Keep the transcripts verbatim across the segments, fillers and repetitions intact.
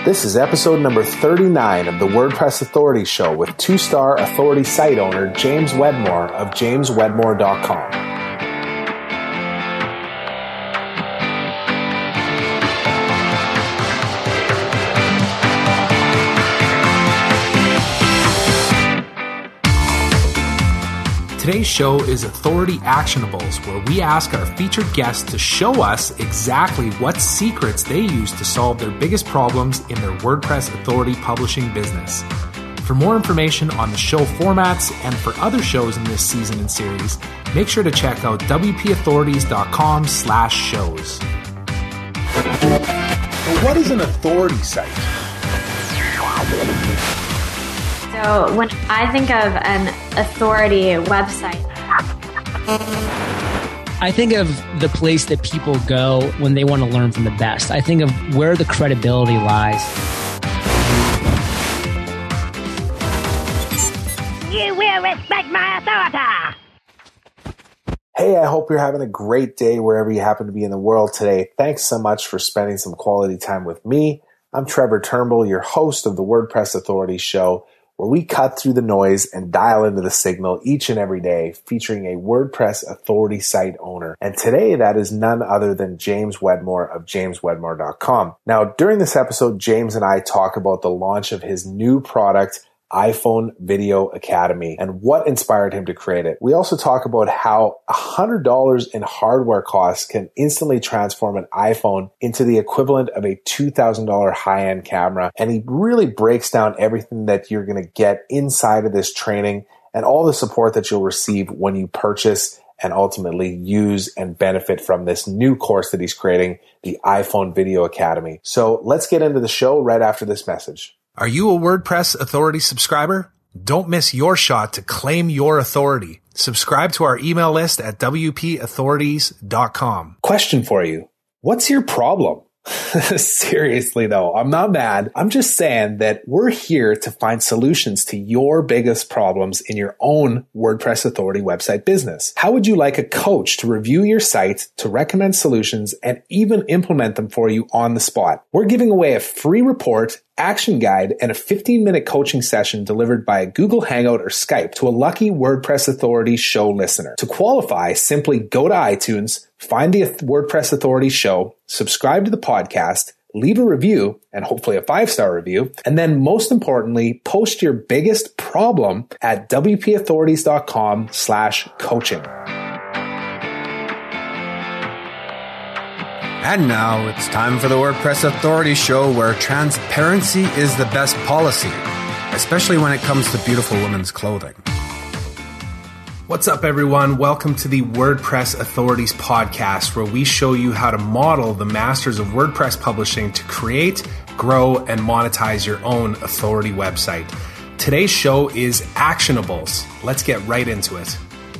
This is episode number thirty-nine of the WordPress Authority Show with two-star Authority site owner James Wedmore of james wedmore dot com. Today's show is Authority Actionables, where we ask our featured guests to show us exactly what secrets they use to solve their biggest problems in their WordPress Authority publishing business. For more information on the show formats and for other shows in this season and series, make sure to check out w p authorities dot com slash shows. What is an authority site? So when I think of an authority website, I think of the place that people go when they want to learn from the best. I think of where the credibility lies. You will respect my authority. Hey, I hope you're having a great day wherever you happen to be in the world today. Thanks so much for spending some quality time with me. I'm Trevor Turnbull, your host of the WordPress Authority Show, where we cut through the noise and dial into the signal each and every day, featuring a WordPress Authority site owner. And today, that is none other than James Wedmore of james wedmore dot com. Now, during this episode, James and I talk about the launch of his new product, iPhone Video Academy, and what inspired him to create it. We also talk about how one hundred dollars in hardware costs can instantly transform an iPhone into the equivalent of a two thousand dollars high-end camera. And he really breaks down everything that you're going to get inside of this training and all the support that you'll receive when you purchase and ultimately use and benefit from this new course that he's creating, the iPhone Video Academy. So let's get into the show right after this message. Are you a WordPress Authority subscriber? Don't miss your shot to claim your authority. Subscribe to our email list at w p authorities dot com. Question for you. What's your problem? Seriously though, I'm not mad. I'm just saying that we're here to find solutions to your biggest problems in your own WordPress Authority website business. How would you like a coach to review your site, to recommend solutions, and even implement them for you on the spot? We're giving away a free report, action guide, and a fifteen minute coaching session delivered by Google Hangout or Skype to a lucky WordPress Authority show listener. To qualify, simply go to iTunes, find the WordPress Authority show, subscribe to the podcast, leave a review, and hopefully a five-star review, and then most importantly, post your biggest problem at w p authorities dot com slash coaching. And now it's time for the WordPress Authority Show, where transparency is the best policy, especially when it comes to beautiful women's clothing. What's up, everyone? Welcome to the WordPress Authorities podcast, where we show you how to model the masters of WordPress publishing to create, grow, and monetize your own authority website. Today's show is Actionables. Let's get right into it.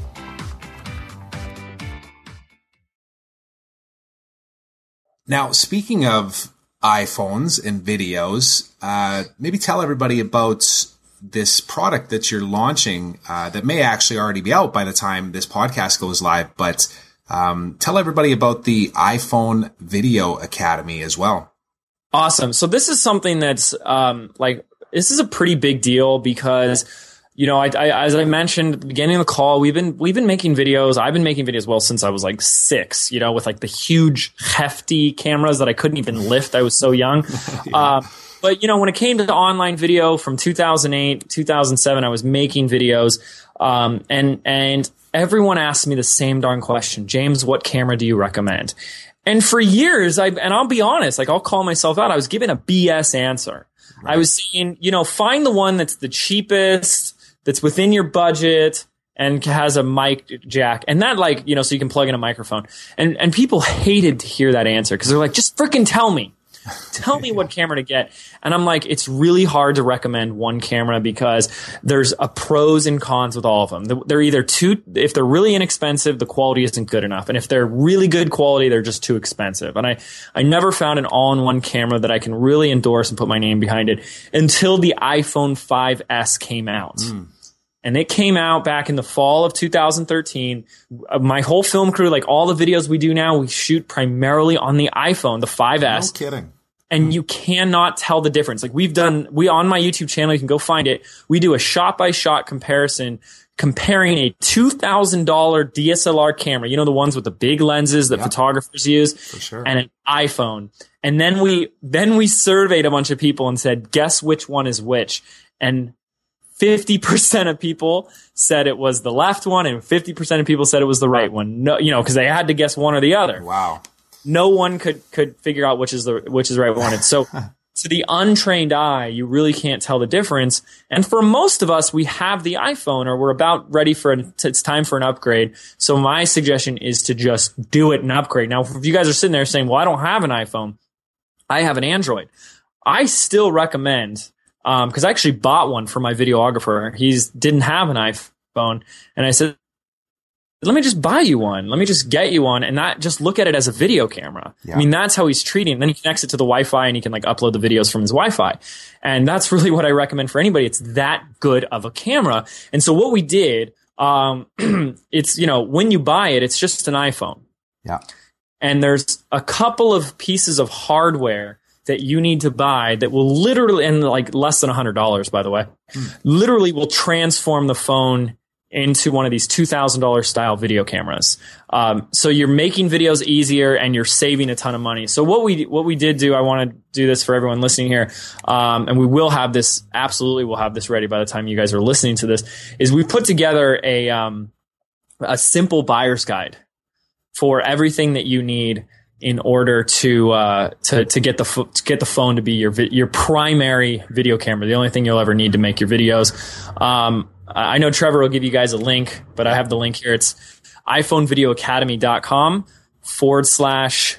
Now, speaking of iPhones and videos, uh, maybe tell everybody about this product that you're launching uh, that may actually already be out by the time this podcast goes live, but um, tell everybody about the iPhone Video Academy as well. Awesome. So this is something that's um, like, this is a pretty big deal because, you know, I, I, as I mentioned at the beginning of the call, we've been we've been making videos. I've been making videos well since I was like six, you know, with like the huge hefty cameras that I couldn't even lift. I was so young. yeah. uh, but, you know, when it came to online video from two thousand eight, two thousand seven, I was making videos. Um, and and everyone asked me the same darn question. James, what camera do you recommend? And for years, I and I'll be honest, like I'll call myself out. I was given a B S answer. Right. I was saying, you know, find the one that's the cheapest, that's within your budget, and has a mic jack. And that, like, you know, so you can plug in a microphone. And and people hated to hear that answer because they're like, just freaking tell me. Tell me what camera to get. And I'm like, it's really hard to recommend one camera because there's a pros and cons with all of them. They're either too, if they're really inexpensive, the quality isn't good enough. And if they're really good quality, they're just too expensive. And I, I never found an all-in-one camera that I can really endorse and put my name behind it until the iPhone five S came out. Mm. And it came out back in the fall of two thousand thirteen. My whole film crew, like all the videos we do now, we shoot primarily on the iPhone, the five S. No kidding. and you cannot tell the difference. Like we've done, we on my YouTube channel, you can go find it. We do a shot by shot comparison comparing a two thousand dollars D S L R camera, you know, the ones with the big lenses that yeah. photographers use, For sure. and an iPhone. And then we, then we surveyed a bunch of people and said, guess which one is which. And fifty percent of people said it was the left one and fifty percent of people said it was the right one. No, you know, cause they had to guess one or the other. Wow. No one could, could figure out which is the, which is the right one. And so to the untrained eye, you really can't tell the difference. And for most of us, we have the iPhone or we're about ready for an, it's time for an upgrade. So my suggestion is to just do it and upgrade. Now, if you guys are sitting there saying, well, I don't have an iPhone, I have an Android. I still recommend, um, cause I actually bought one for my videographer. He's didn't have an iPhone. And I said, let me just buy you one. Let me just get you one and not just look at it as a video camera. Yeah. I mean, that's how he's treating it. And then he connects it to the Wi-Fi and he can like upload the videos from his Wi-Fi. And that's really what I recommend for anybody. It's that good of a camera. And so what we did, um, it's, you know, when you buy it, it's just an iPhone. Yeah. And there's a couple of pieces of hardware that you need to buy that will literally, and like less than a hundred dollars, by the way, mm. literally will transform the phone into one of these two thousand dollars style video cameras. Um, so you're making videos easier and you're saving a ton of money. So what we, what we did do, I want to do this for everyone listening here. Um, and we will have this, absolutely we'll have this ready by the time you guys are listening to this, is we put together a, um, a simple buyer's guide for everything that you need in order to, uh, to, to get the, to get the phone to be your, vi- your primary video camera, the only thing you'll ever need to make your videos. Um, I know Trevor will give you guys a link, but I have the link here. It's iPhoneVideoAcademy.com forward slash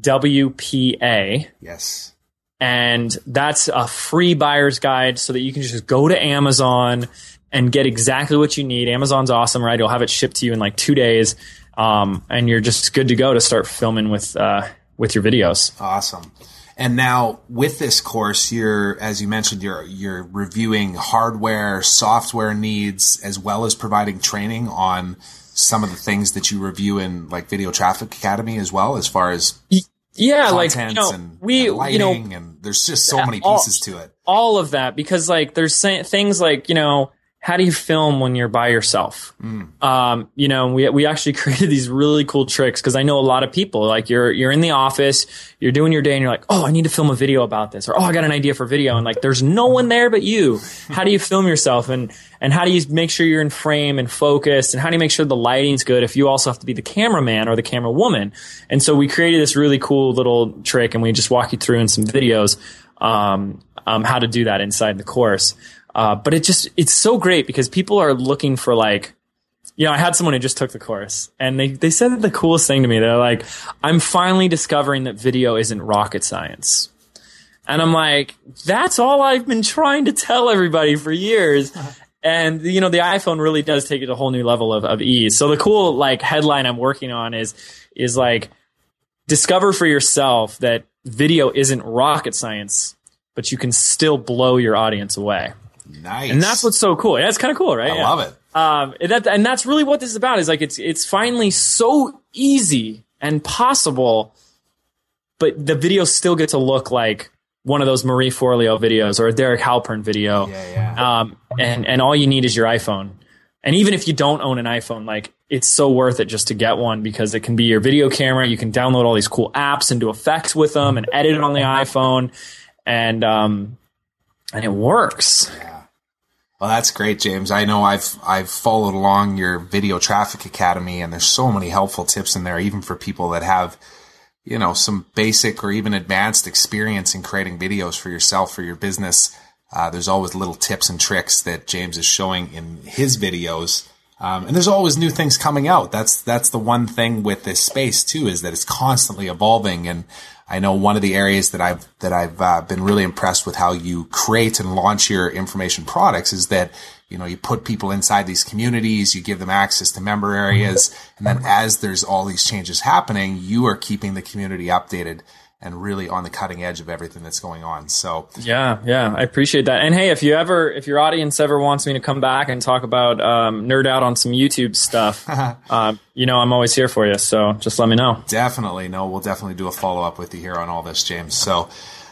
W P A. Yes. And that's a free buyer's guide so that you can just go to Amazon and get exactly what you need. Amazon's awesome, right? It'll have it shipped to you in like two days. Um, and you're just good to go to start filming with, uh, with your videos. Awesome. And now with this course, you're, as you mentioned, you're, you're reviewing hardware, software needs, as well as providing training on some of the things that you review in like Video Traffic Academy as well, as far as yeah, like, you know, and, we, and lighting, you know, and there's just so many pieces all, to it. All of that, because like there's things like, you know, how do you film when you're by yourself? Mm. Um, you know, we we actually created these really cool tricks because I know a lot of people, like you're you're in the office, you're doing your day and you're like, oh, I need to film a video about this, or oh, I got an idea for video, and like there's no one there but you. How do you film yourself, and and how do you make sure you're in frame and focused, and how do you make sure the lighting's good if you also have to be the cameraman or the camera woman? And so we created this really cool little trick, and we just walk you through in some videos um, um, how to do that inside the course. Uh, but it just, it's so great because people are looking for like, you know, I had someone who just took the course and they, they said the coolest thing to me. They're like, I'm finally discovering that video isn't rocket science. And I'm like, that's all I've been trying to tell everybody for years. And, you know, the iPhone really does take it to a whole new level of, of ease. So the cool like headline I'm working on is, is like, discover for yourself that video isn't rocket science, but you can still blow your audience away. Nice. And that's what's so cool. Yeah, it's kind of cool, right? I yeah. love it. Um, and, that, and that's really what this is about. Is like it's it's finally so easy and possible, but the videos still get to look like one of those Marie Forleo videos or a Derek Halpern video. Yeah, yeah. Um, and and all you need is your iPhone. And even if you don't own an iPhone, like it's so worth it just to get one because it can be your video camera. You can download all these cool apps and do effects with them and edit it on the iPhone, and um, and it works. Yeah. Well, that's great, James. I know I've I've followed along your Video Traffic Academy, and there's so many helpful tips in there, even for people that have, you know, some basic or even advanced experience in creating videos for yourself, for your business. Uh, there's always little tips and tricks that James is showing in his videos. Um, and there's always new things coming out. That's that's the one thing with this space, too, is that it's constantly evolving. And I know one of the areas that I've that I've uh, been really impressed with how you create and launch your information products is that, you know, you put people inside these communities, you give them access to member areas, and then as there's all these changes happening, you are keeping the community updated and really on the cutting edge of everything that's going on. So yeah, yeah, I appreciate that. And hey, if you ever, if your audience ever wants me to come back and talk about um, nerd out on some YouTube stuff, uh, you know, I'm always here for you. So just let me know. Definitely, no, we'll definitely do a follow up with you here on all this, James. So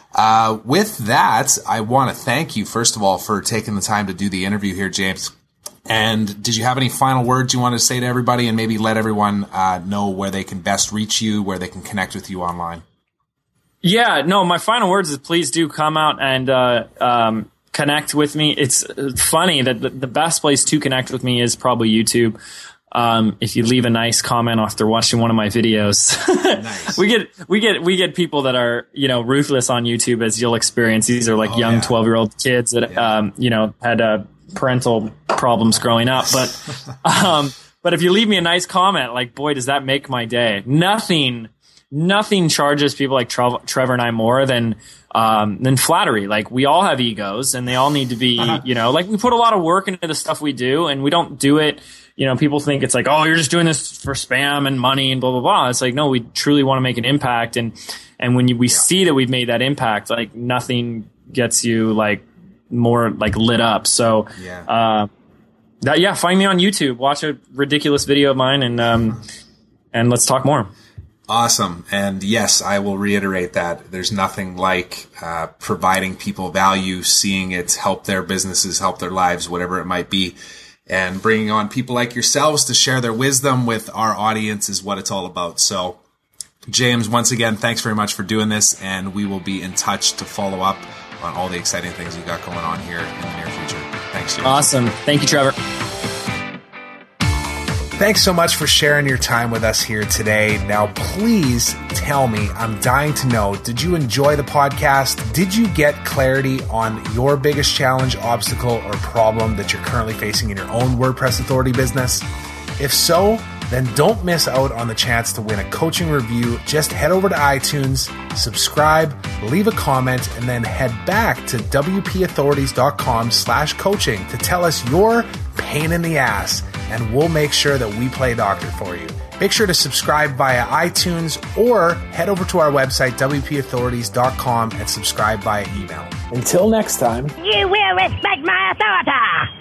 Uh, with that, I want to thank you, first of all, for taking the time to do the interview here, James. And did you have any final words you wanted to say to everybody, and maybe let everyone uh, know where they can best reach you, where they can connect with you online? Yeah, no, my final words is please do come out and uh, um, connect with me. It's funny that the, the best place to connect with me is probably YouTube. Um, if you leave a nice comment after watching one of my videos, nice. we get, we get, we get people that are, you know, ruthless on YouTube, as you'll experience. These are like oh, young twelve yeah. year old kids that, yeah. um, you know, had, uh, parental problems growing up. But, um, but if you leave me a nice comment, like, boy, does that make my day. Nothing, nothing charges people like Tre- Trevor and I more than, um, than flattery. Like, we all have egos, and they all need to be, uh-huh. you know, like, we put a lot of work into the stuff we do, and we don't do it. You know, people think it's like, oh, you're just doing this for spam and money and blah, blah, blah. It's like, no, we truly want to make an impact. And, and when you, we yeah. see that we've made that impact, like, nothing gets you like more like lit up. So, yeah, uh, that, yeah, find me on YouTube, watch a ridiculous video of mine, and, um, and let's talk more. Awesome. And yes, I will reiterate that there's nothing like, uh, providing people value, seeing it help their businesses, help their lives, whatever it might be. And bringing on people like yourselves to share their wisdom with our audience is what it's all about. So, James, once again, thanks very much for doing this, and we will be in touch to follow up on all the exciting things you got going on here in the near future. Thanks, James. Awesome. Thank you, Trevor. Thanks so much for sharing your time with us here today. Now, please tell me, I'm dying to know, did you enjoy the podcast? Did you get clarity on your biggest challenge, obstacle, or problem that you're currently facing in your own WordPress Authority business? If so, then don't miss out on the chance to win a coaching review. Just head over to iTunes, subscribe, leave a comment, and then head back to wpauthorities.com slash coaching to tell us your pain in the ass, and we'll make sure that we play doctor for you. Make sure to subscribe via iTunes or head over to our website, w p authorities dot com, and subscribe via email. Until next time. You will respect my authority.